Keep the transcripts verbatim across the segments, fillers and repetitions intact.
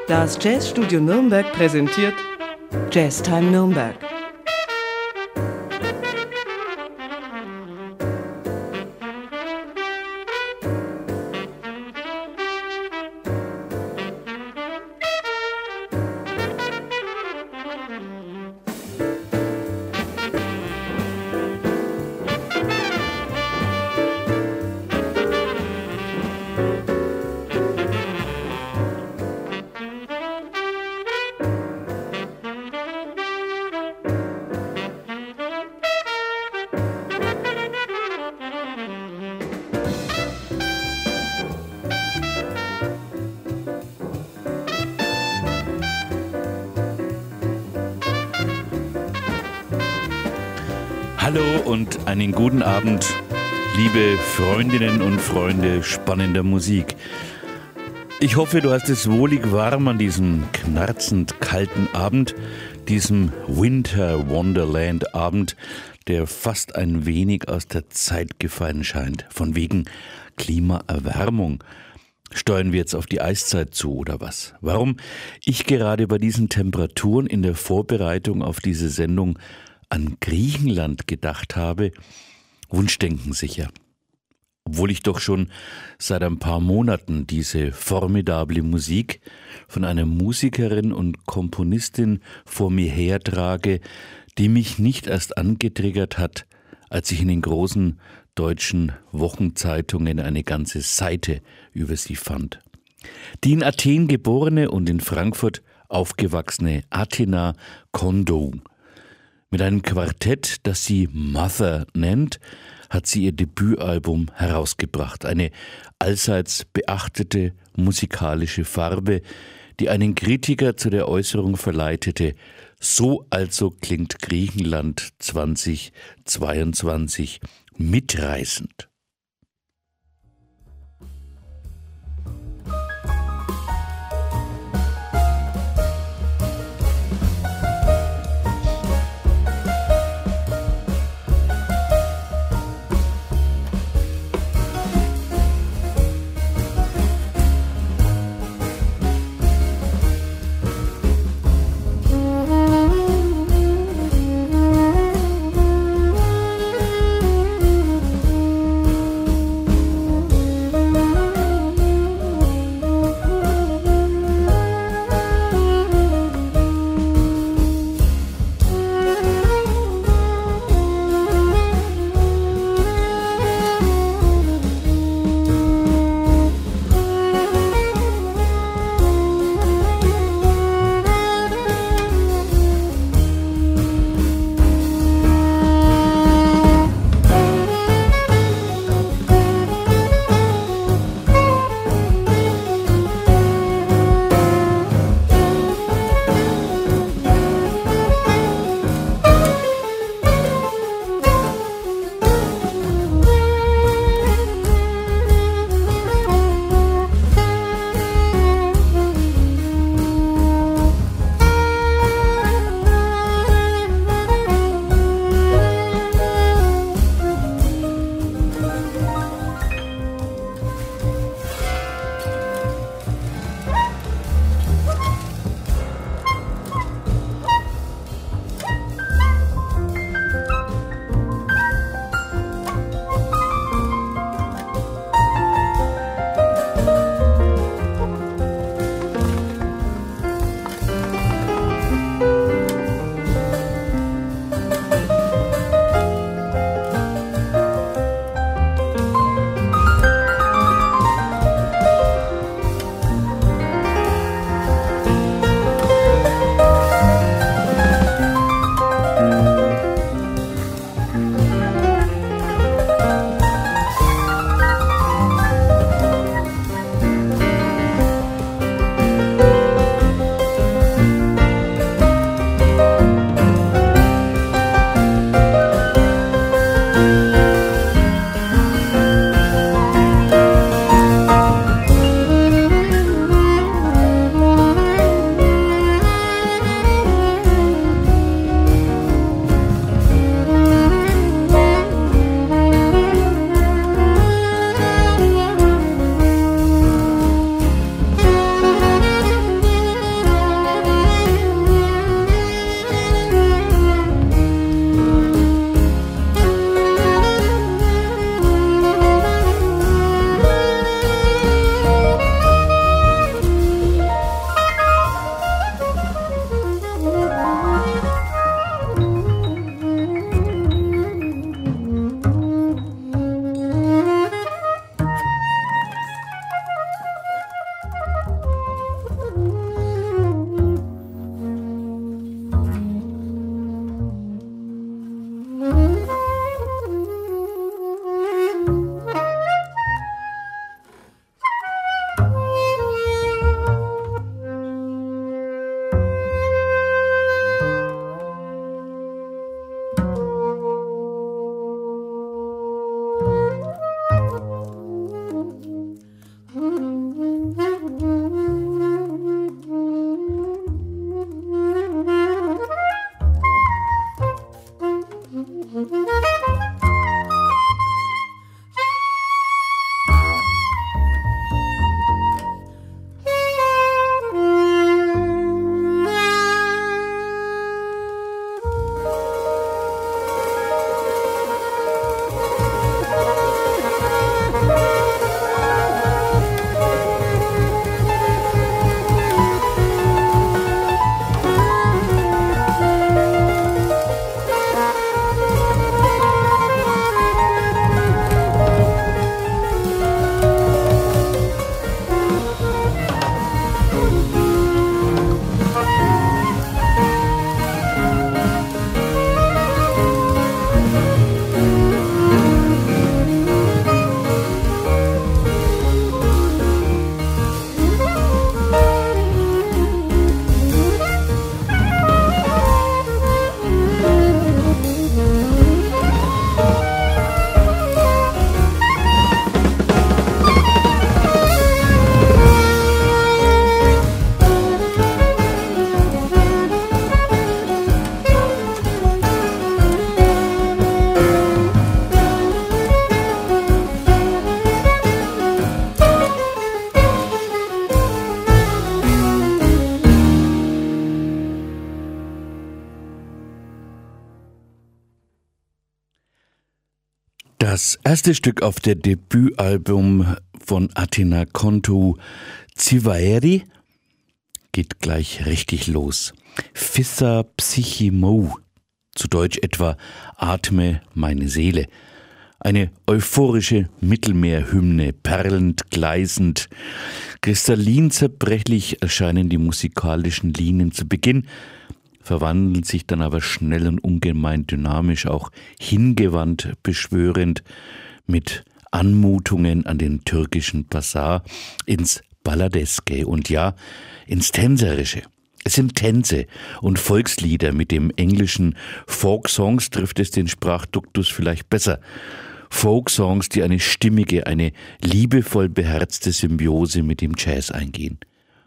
Das Jazzstudio Nürnberg präsentiert Jazztime Nürnberg. Hallo und einen guten Abend, liebe Freundinnen und Freunde spannender Musik. Ich hoffe, du hast es wohlig warm an diesem knarzend kalten Abend, diesem Winter Wonderland Abend, der fast ein wenig aus der Zeit gefallen scheint. Von wegen Klimaerwärmung. Steuern wir jetzt auf die Eiszeit zu oder was? Warum ich gerade bei diesen Temperaturen in der Vorbereitung auf diese Sendung an Griechenland gedacht habe, Wunschdenken sicher. Obwohl ich doch schon seit ein paar Monaten diese formidable Musik von einer Musikerin und Komponistin vor mir hertrage, die mich nicht erst angetriggert hat, als ich in den großen deutschen Wochenzeitungen eine ganze Seite über sie fand. Die in Athen geborene und in Frankfurt aufgewachsene Athena Kondo. Mit einem Quartett, das sie Mother nennt, hat sie ihr Debütalbum herausgebracht. Eine allseits beachtete musikalische Farbe, die einen Kritiker zu der Äußerung verleitete: So also klingt Griechenland zweitausendzweiundzwanzig mitreißend. Das erste Stück auf der Debütalbum von Athena Contou, Tzivaeri, geht gleich richtig los. Fissa Psyche Mou, zu Deutsch etwa Atme meine Seele. Eine euphorische Mittelmeerhymne, perlend, gleißend, kristallin zerbrechlich erscheinen die musikalischen Linien zu Beginn, verwandeln sich dann aber schnell und ungemein dynamisch, auch hingewandt, beschwörend, mit Anmutungen an den türkischen Basar ins Balladeske und ja, ins Tänzerische. Es sind Tänze und Volkslieder. Mit dem englischen Folksongs trifft es den Sprachduktus vielleicht besser. Folksongs, die eine stimmige, eine liebevoll beherzte Symbiose mit dem Jazz eingehen.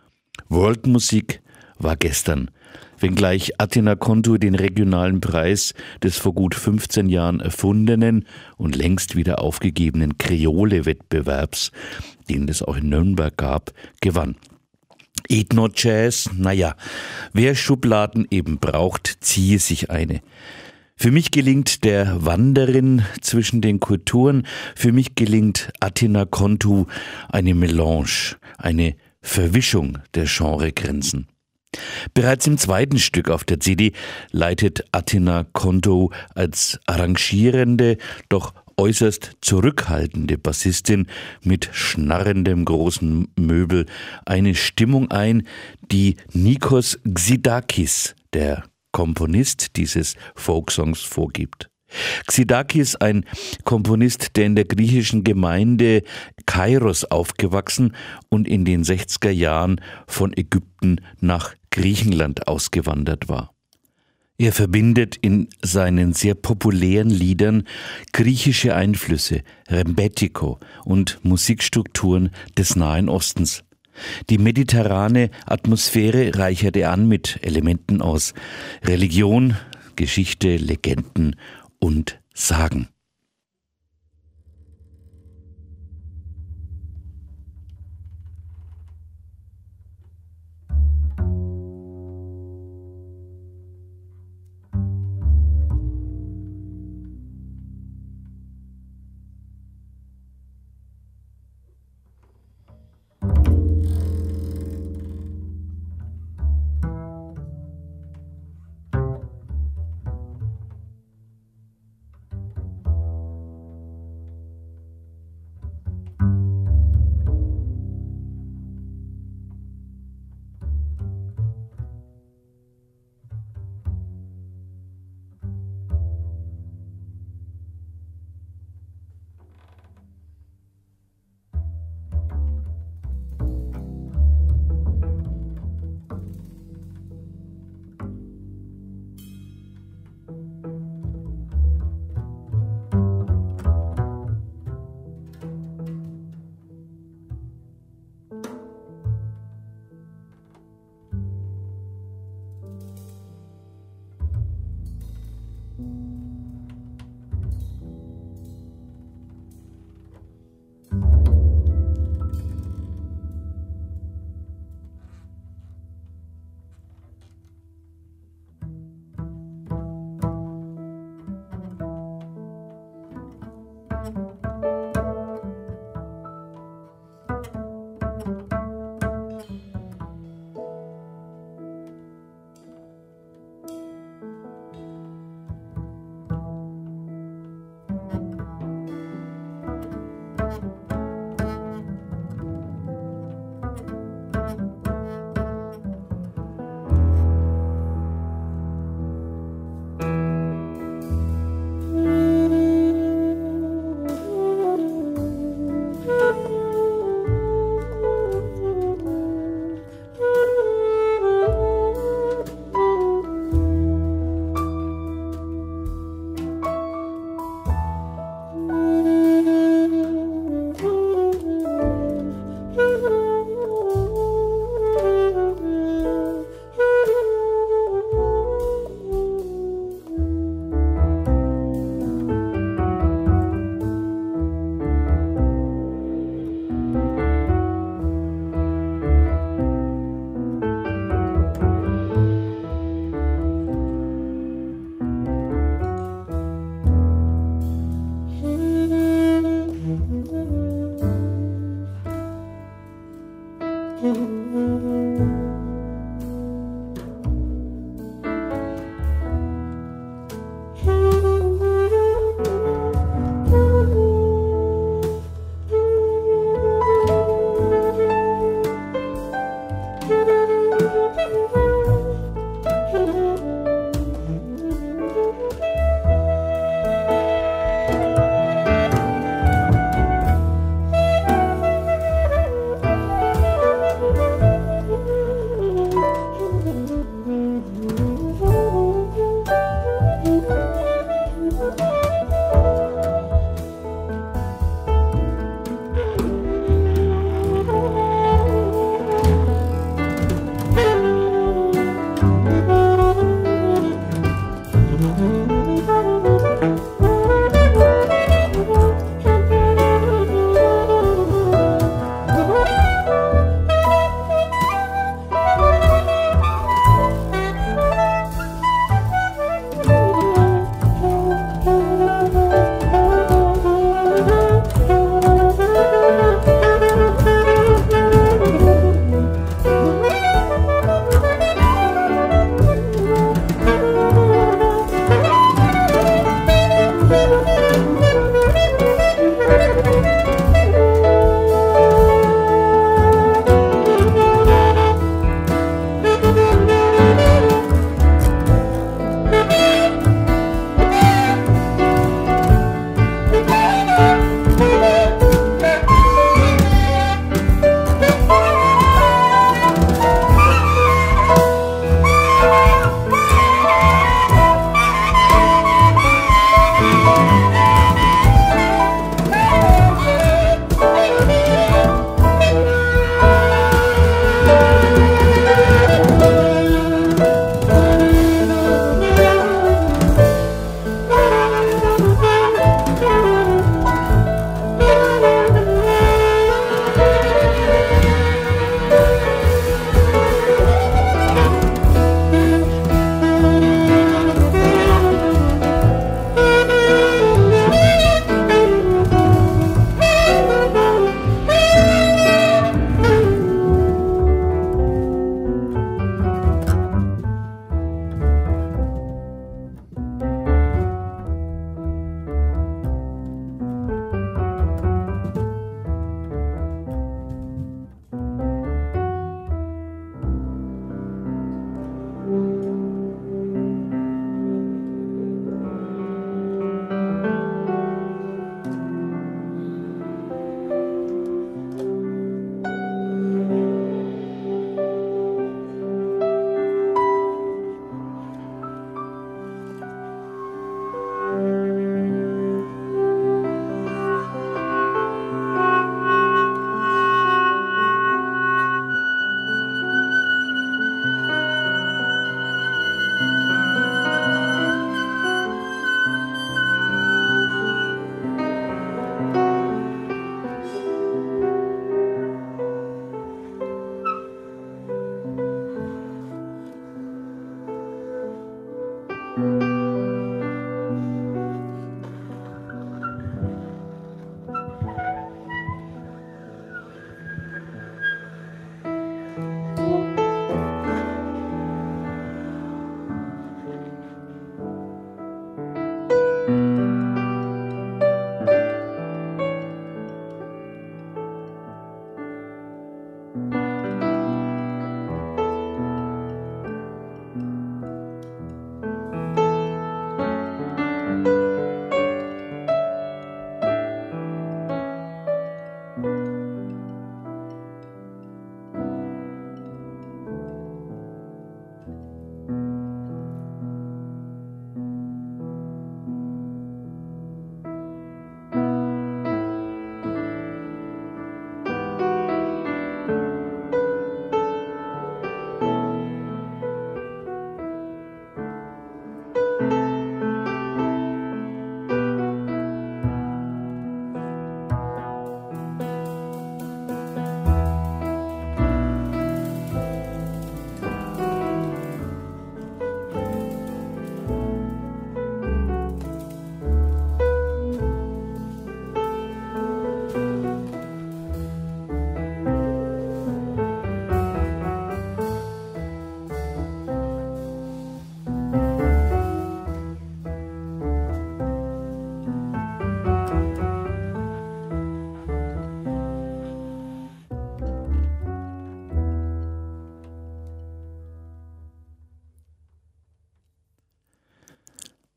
Worldmusik war gestern, wenngleich Athena Contou den regionalen Preis des vor gut fünfzehn Jahren erfundenen und längst wieder aufgegebenen Kreole-Wettbewerbs, den es auch in Nürnberg gab, gewann. Ethno-Jazz, naja, wer Schubladen eben braucht, ziehe sich eine. Für mich gelingt der Wanderin zwischen den Kulturen, für mich gelingt Athena Contou eine Melange, eine Verwischung der Genregrenzen. Bereits im zweiten Stück auf der C D leitet Athena Contou als arrangierende, doch äußerst zurückhaltende Bassistin mit schnarrendem großen Möbel eine Stimmung ein, die Nikos Xydakis, der Komponist dieses Folksongs, vorgibt. Xydakis, ein Komponist, der in der griechischen Gemeinde Kairos aufgewachsen und in den sechziger Jahren von Ägypten nach Griechenland ausgewandert war. Er verbindet in seinen sehr populären Liedern griechische Einflüsse, Rembetiko und Musikstrukturen des Nahen Ostens. Die mediterrane Atmosphäre reichert er an mit Elementen aus Religion, Geschichte, Legenden und Sagen.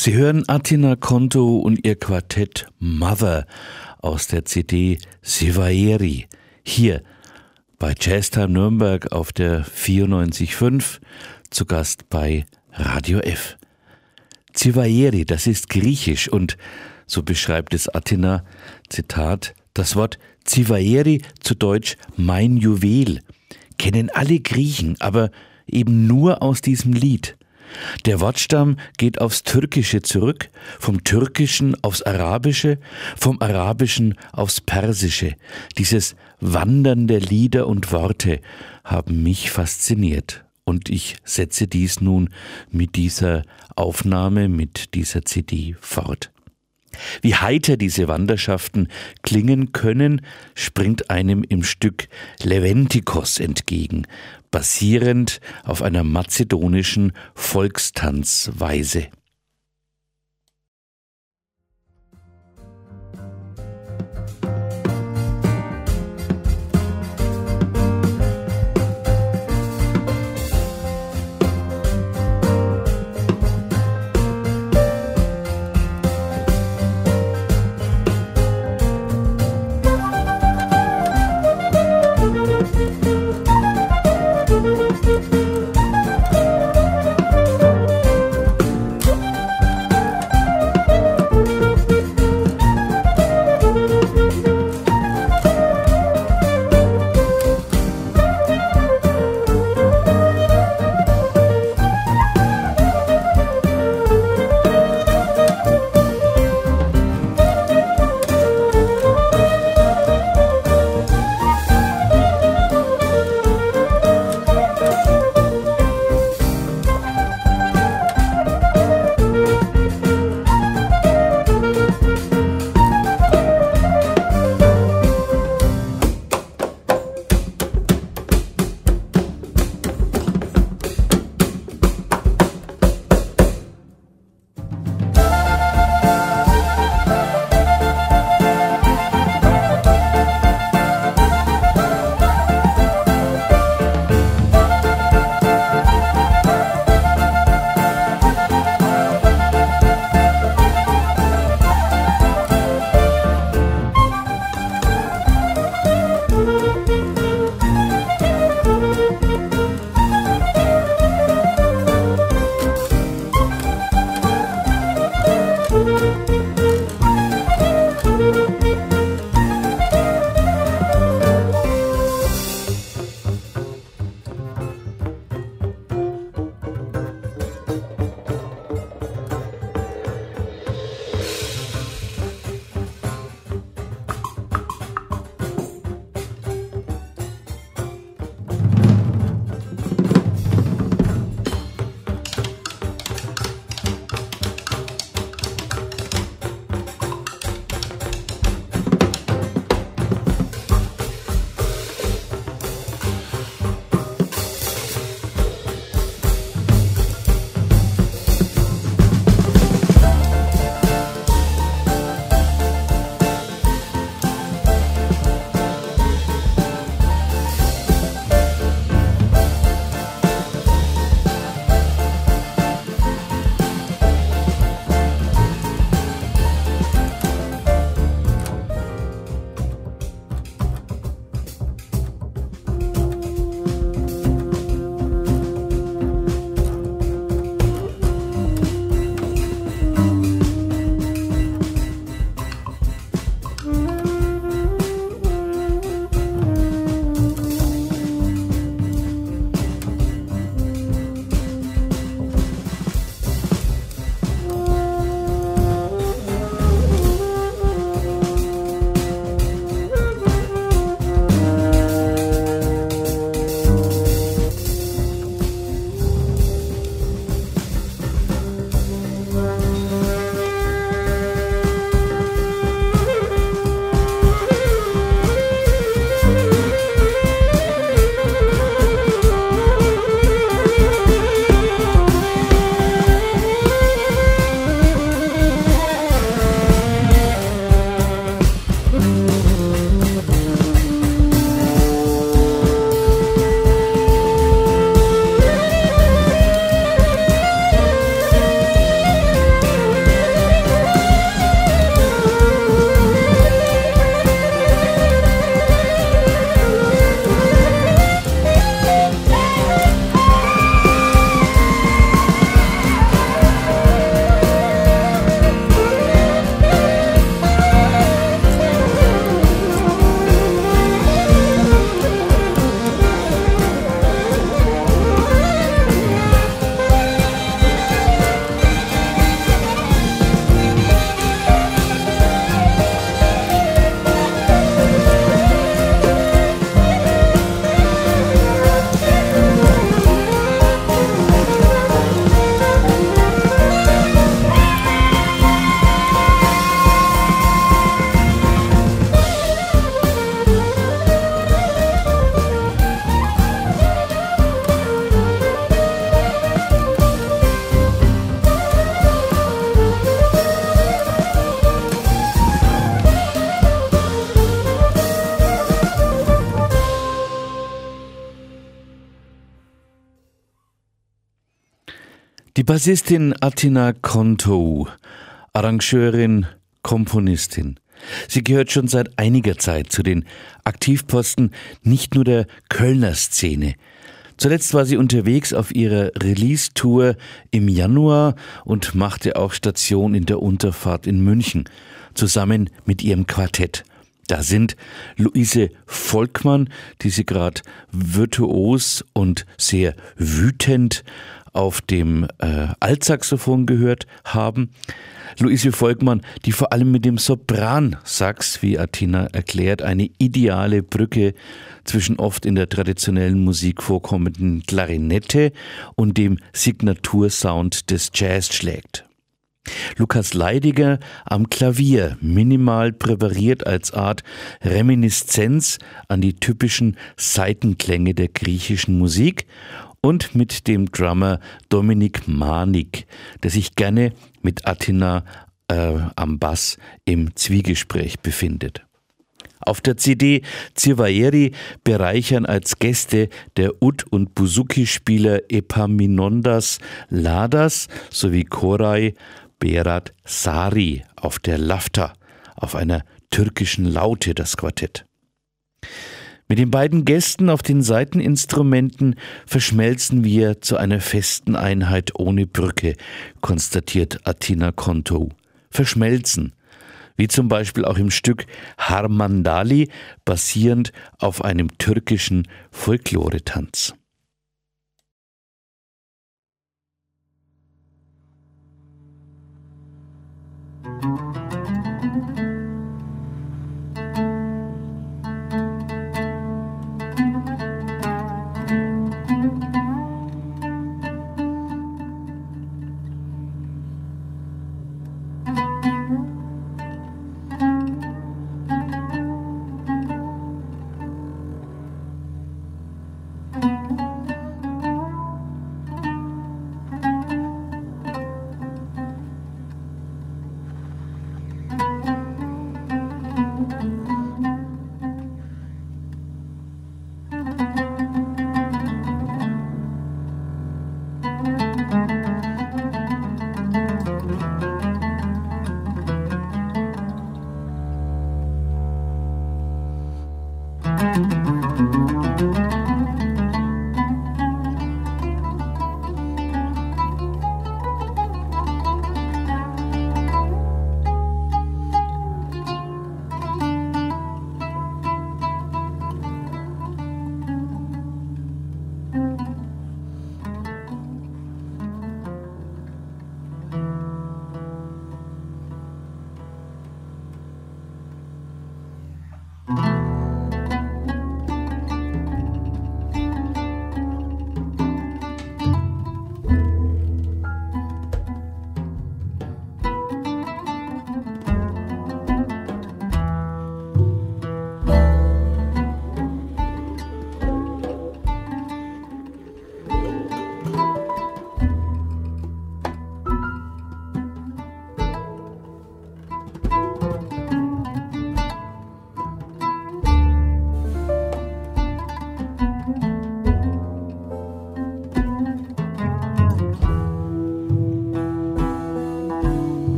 Sie hören Atina Conto und ihr Quartett Mother aus der C D Sivaeri hier bei Jazztime Nürnberg auf der vierundneunzig Komma fünf, zu Gast bei Radio F. Sivaeri, das ist griechisch und so beschreibt es Atina, Zitat, das Wort Sivaeri, zu Deutsch mein Juwel, kennen alle Griechen, aber eben nur aus diesem Lied. Der Wortstamm geht aufs Türkische zurück, vom Türkischen aufs Arabische, vom Arabischen aufs Persische. Dieses Wandern der Lieder und Worte haben mich fasziniert. Und ich setze dies nun mit dieser Aufnahme, mit dieser C D fort. Wie heiter diese Wanderschaften klingen können, springt einem im Stück Leventikos entgegen, basierend auf einer mazedonischen Volkstanzweise. Die Bassistin Athina Contou, Arrangeurin, Komponistin. Sie gehört schon seit einiger Zeit zu den Aktivposten nicht nur der Kölner Szene. Zuletzt war sie unterwegs auf ihrer Release-Tour im Januar und machte auch Station in der Unterfahrt in München, zusammen mit ihrem Quartett. Da sind Luise Volkmann, die Sie gerade virtuos und sehr wütend auf dem äh, Altsaxophon gehört haben. Luise Volkmann, die vor allem mit dem Sopran-Sax, wie Athina erklärt, eine ideale Brücke zwischen oft in der traditionellen Musik vorkommenden Klarinette und dem Signatursound des Jazz schlägt. Lukas Leidiger am Klavier, minimal präpariert als Art Reminiszenz an die typischen Saitenklänge der griechischen Musik, und mit dem Drummer Dominik Manik, der sich gerne mit Athina äh, am Bass im Zwiegespräch befindet. Auf der C D Tzivaeri bereichern als Gäste der Ud- und Buzuki-Spieler Epaminondas Ladas sowie Koray Berat Sari auf der Lafta, auf einer türkischen Laute das Quartett. Mit den beiden Gästen auf den Saiteninstrumenten verschmelzen wir zu einer festen Einheit ohne Brücke, konstatiert Athina Contou. Verschmelzen, wie zum Beispiel auch im Stück Harmandali, basierend auf einem türkischen Folkloretanz.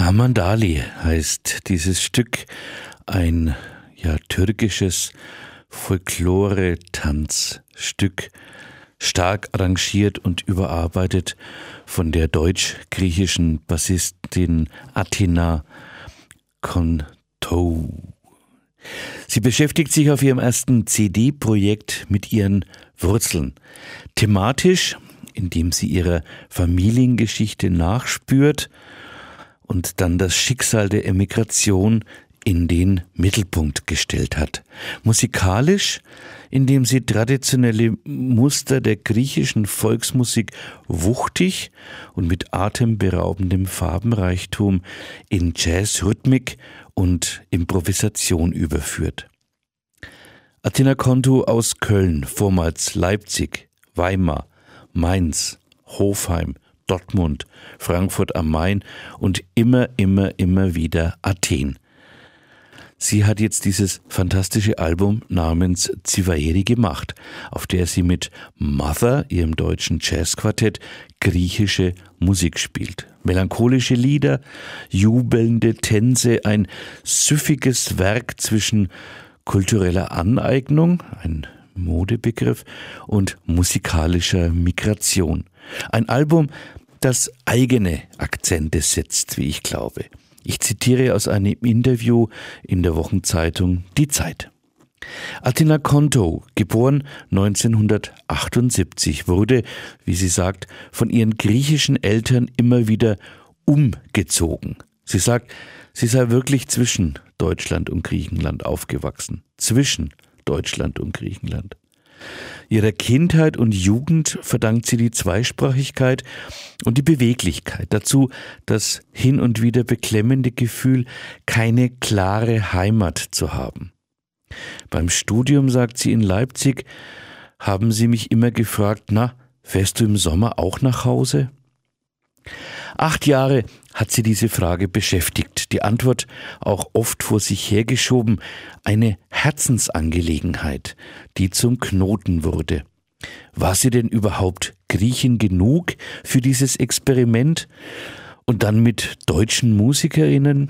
Harmandali heißt dieses Stück, ein ja, türkisches Folklore-Tanzstück, stark arrangiert und überarbeitet von der deutsch-griechischen Bassistin Athina Kontou. Sie beschäftigt sich auf ihrem ersten C D-Projekt mit ihren Wurzeln. Thematisch, indem sie ihrer Familiengeschichte nachspürt und dann das Schicksal der Emigration in den Mittelpunkt gestellt hat. Musikalisch, indem sie traditionelle Muster der griechischen Volksmusik wuchtig und mit atemberaubendem Farbenreichtum in Jazzrhythmik und Improvisation überführt. Athina Kontou aus Köln, vormals Leipzig, Weimar, Mainz, Hofheim, Dortmund, Frankfurt am Main und immer, immer, immer wieder Athen. Sie hat jetzt dieses fantastische Album namens Tsivaeri gemacht, auf der sie mit Mother, ihrem deutschen Jazzquartett, griechische Musik spielt. Melancholische Lieder, jubelnde Tänze, ein süffiges Werk zwischen kultureller Aneignung, ein Modebegriff, und musikalischer Migration. Ein Album, das eigene Akzente setzt, wie ich glaube. Ich zitiere aus einem Interview in der Wochenzeitung Die Zeit. Athina Kontou, geboren neunzehnhundertachtundsiebzig, wurde, wie sie sagt, von ihren griechischen Eltern immer wieder umgezogen. Sie sagt, sie sei wirklich zwischen Deutschland und Griechenland aufgewachsen. Zwischen Deutschland und Griechenland. Ihrer Kindheit und Jugend verdankt sie die Zweisprachigkeit und die Beweglichkeit. Dazu das hin und wieder beklemmende Gefühl, keine klare Heimat zu haben. Beim Studium, sagt sie, in Leipzig, haben sie mich immer gefragt, na, fährst du im Sommer auch nach Hause? Acht Jahre hat sie diese Frage beschäftigt, die Antwort auch oft vor sich hergeschoben, eine Herzensangelegenheit, die zum Knoten wurde. War sie denn überhaupt Griechin genug für dieses Experiment? Und dann mit deutschen Musikerinnen?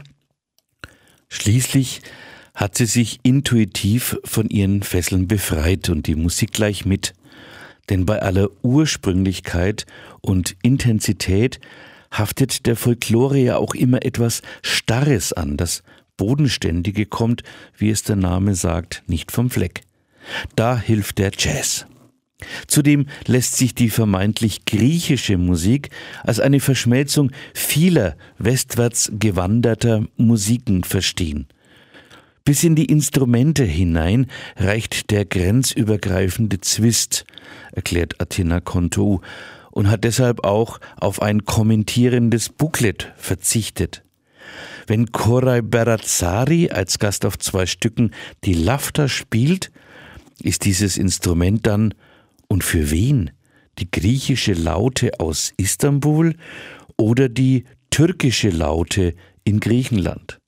Schließlich hat sie sich intuitiv von ihren Fesseln befreit und die Musik gleich mit. Denn bei aller Ursprünglichkeit und Intensität haftet der Folklore ja auch immer etwas Starres an. Das Bodenständige kommt, wie es der Name sagt, nicht vom Fleck. Da hilft der Jazz. Zudem lässt sich die vermeintlich griechische Musik als eine Verschmelzung vieler westwärts gewanderter Musiken verstehen. Bis in die Instrumente hinein reicht der grenzübergreifende Zwist, erklärt Athina Kontou, und hat deshalb auch auf ein kommentierendes Booklet verzichtet. Wenn Koray Beratzari als Gast auf zwei Stücken die Lafta spielt, ist dieses Instrument dann, und für wen, die griechische Laute aus Istanbul oder die türkische Laute in Griechenland?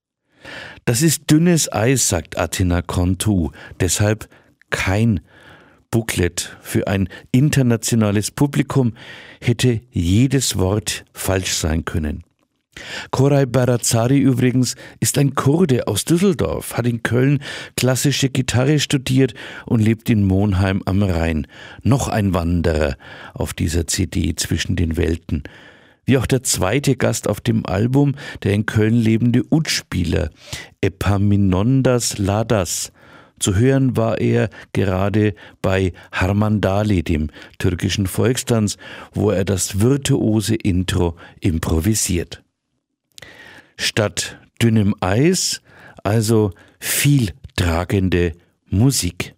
Das ist dünnes Eis, sagt Athina Kontou, deshalb kein Booklet. Für ein internationales Publikum hätte jedes Wort falsch sein können. Koray Beratzari übrigens ist ein Kurde aus Düsseldorf, hat in Köln klassische Gitarre studiert und lebt in Monheim am Rhein. Noch ein Wanderer auf dieser C D zwischen den Welten. Wie auch der zweite Gast auf dem Album, der in Köln lebende Udspieler, Epaminondas Ladas. Zu hören war er gerade bei Harmandali, dem türkischen Volkstanz, wo er das virtuose Intro improvisiert. Statt dünnem Eis, also viel tragende Musik.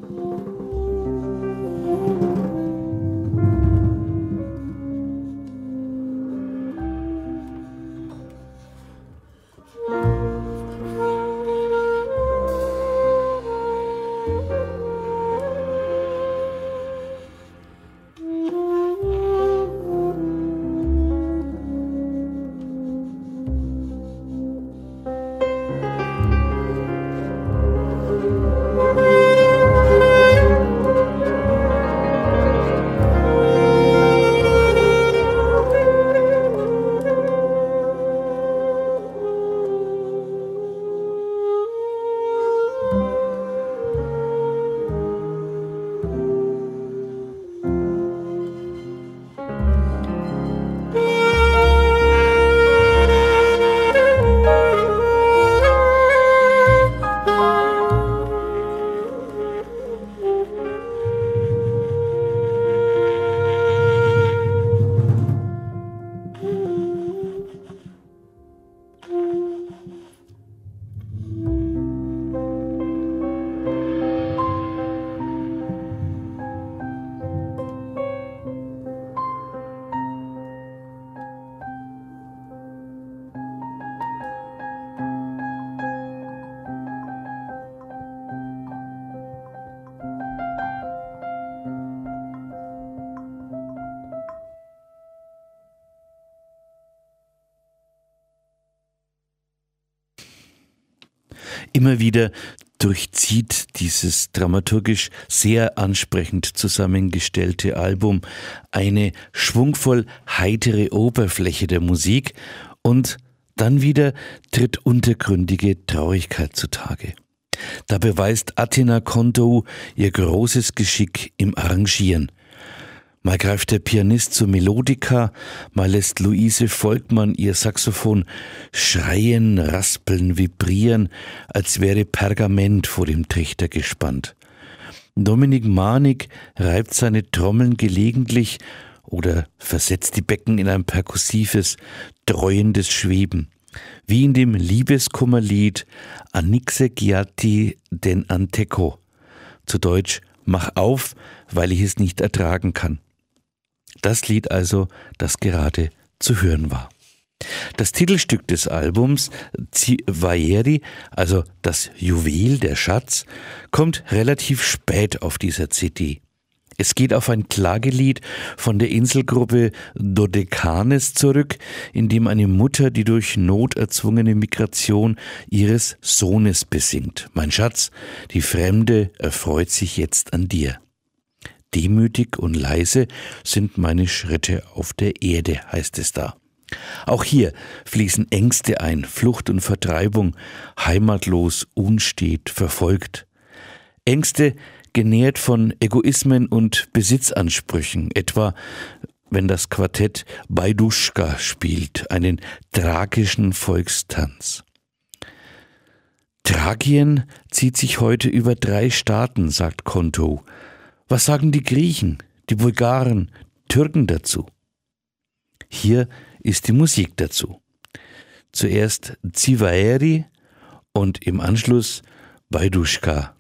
Immer wieder durchzieht dieses dramaturgisch sehr ansprechend zusammengestellte Album eine schwungvoll heitere Oberfläche der Musik und dann wieder tritt untergründige Traurigkeit zutage. Da beweist Athena Contou ihr großes Geschick im Arrangieren. Mal greift der Pianist zur Melodika, mal lässt Luise Volkmann ihr Saxophon schreien, raspeln, vibrieren, als wäre Pergament vor dem Trichter gespannt. Dominik Manig reibt seine Trommeln gelegentlich oder versetzt die Becken in ein perkussives, dreuendes Schweben, wie in dem Liebeskummerlied Anixe Giatti den Anteco, zu Deutsch Mach auf, weil ich es nicht ertragen kann. Das Lied also, das gerade zu hören war. Das Titelstück des Albums, Zivaeri, also das Juwel, der Schatz, kommt relativ spät auf dieser C D. Es geht auf ein Klagelied von der Inselgruppe Dodekanes zurück, in dem eine Mutter die durch Not erzwungene Migration ihres Sohnes besingt. Mein Schatz, die Fremde erfreut sich jetzt an dir. Demütig und leise sind meine Schritte auf der Erde, heißt es da. Auch hier fließen Ängste ein, Flucht und Vertreibung, heimatlos, unstet, verfolgt. Ängste, genährt von Egoismen und Besitzansprüchen, etwa wenn das Quartett Bajduschka spielt, einen tragischen Volkstanz. Thrakien zieht sich heute über drei Staaten, sagt Contou. Was sagen die Griechen, die Bulgaren, Türken dazu? Hier ist die Musik dazu. Zuerst Zivaeri und im Anschluss Bajduschka.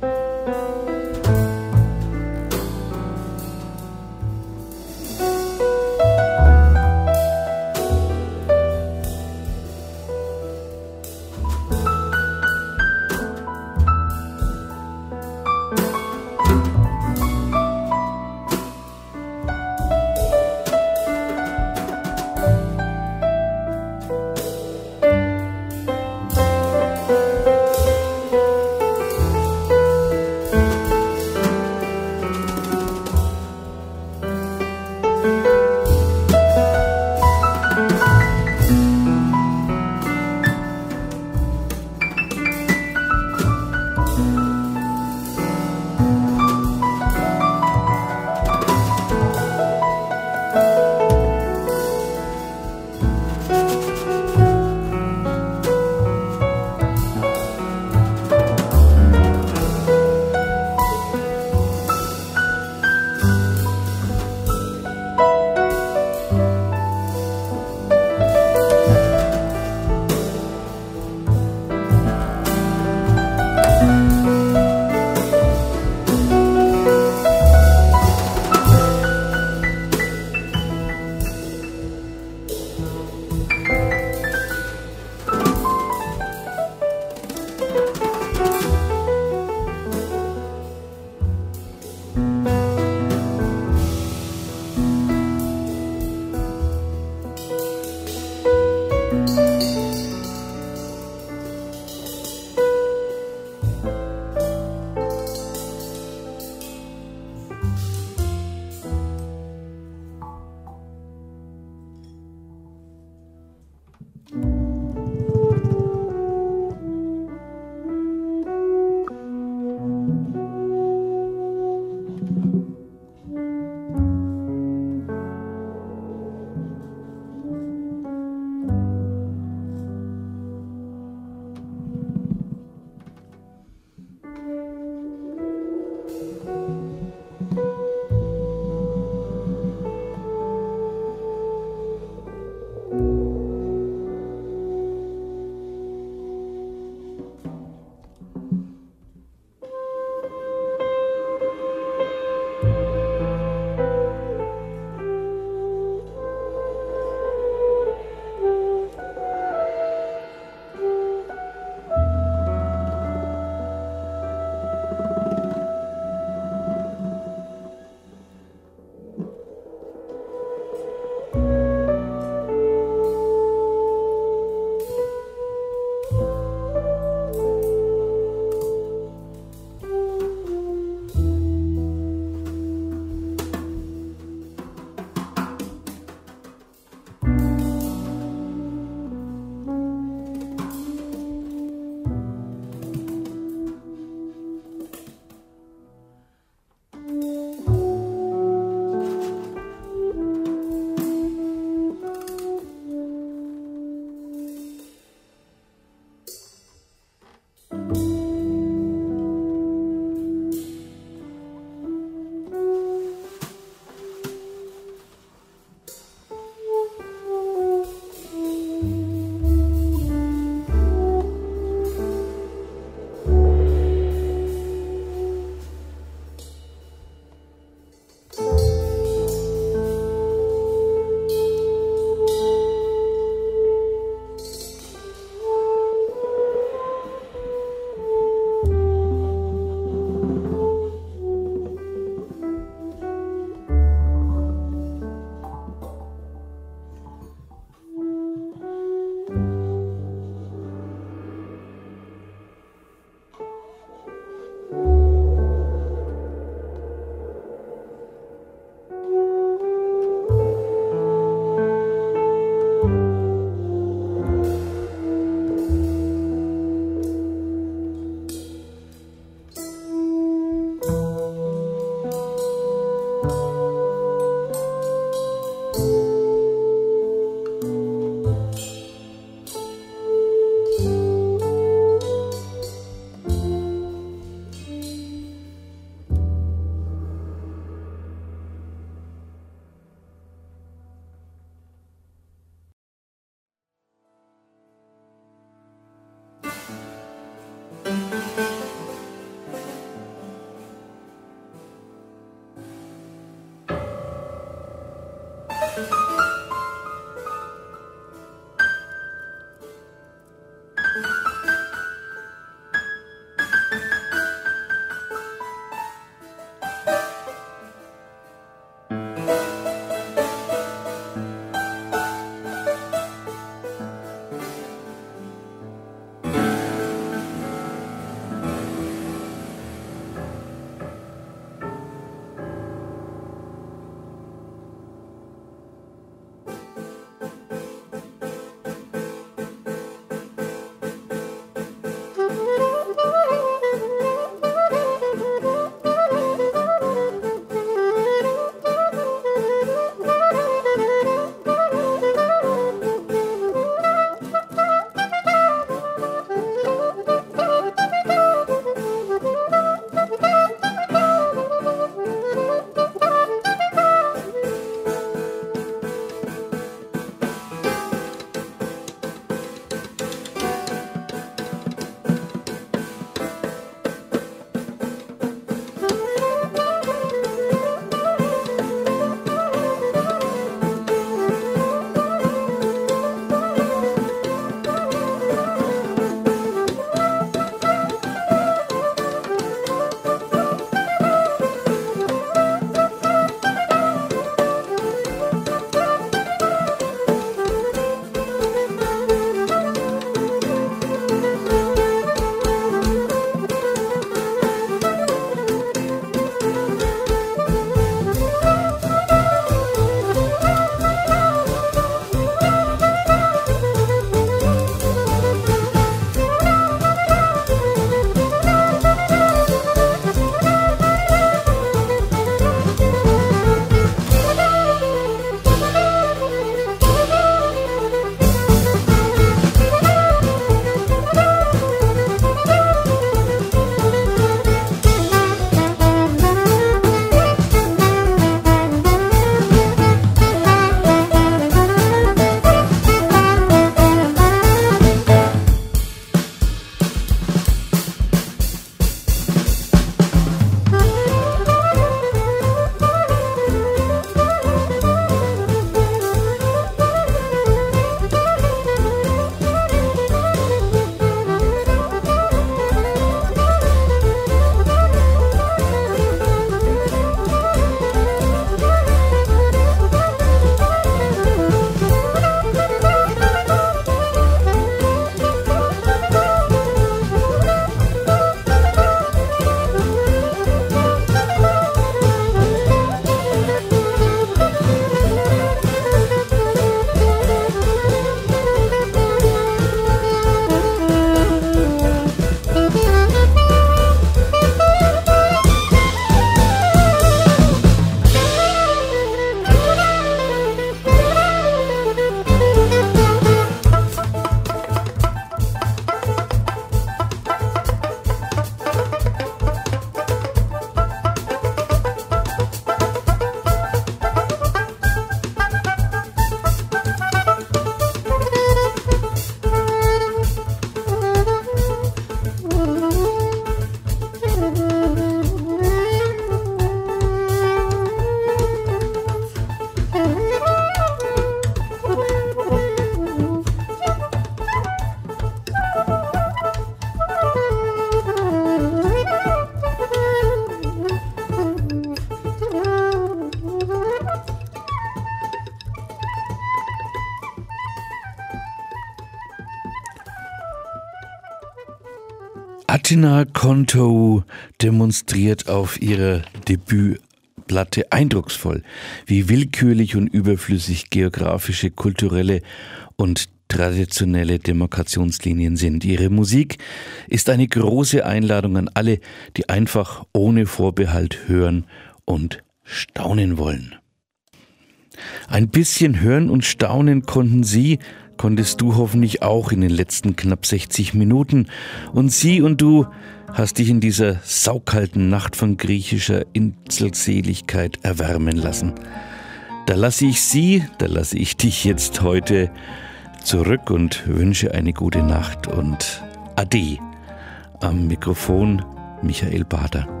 Athena Contou demonstriert auf ihrer Debütplatte eindrucksvoll, wie willkürlich und überflüssig geografische, kulturelle und traditionelle Demarkationslinien sind. Ihre Musik ist eine große Einladung an alle, die einfach ohne Vorbehalt hören und staunen wollen. Ein bisschen hören und staunen konnten Sie, konntest du hoffentlich auch in den letzten knapp sechzig Minuten. Und sie und du hast dich in dieser saukalten Nacht von griechischer Inselseligkeit erwärmen lassen. Da lasse ich Sie, da lasse ich dich jetzt heute zurück und wünsche eine gute Nacht und Ade. Am Mikrofon Michael Bader.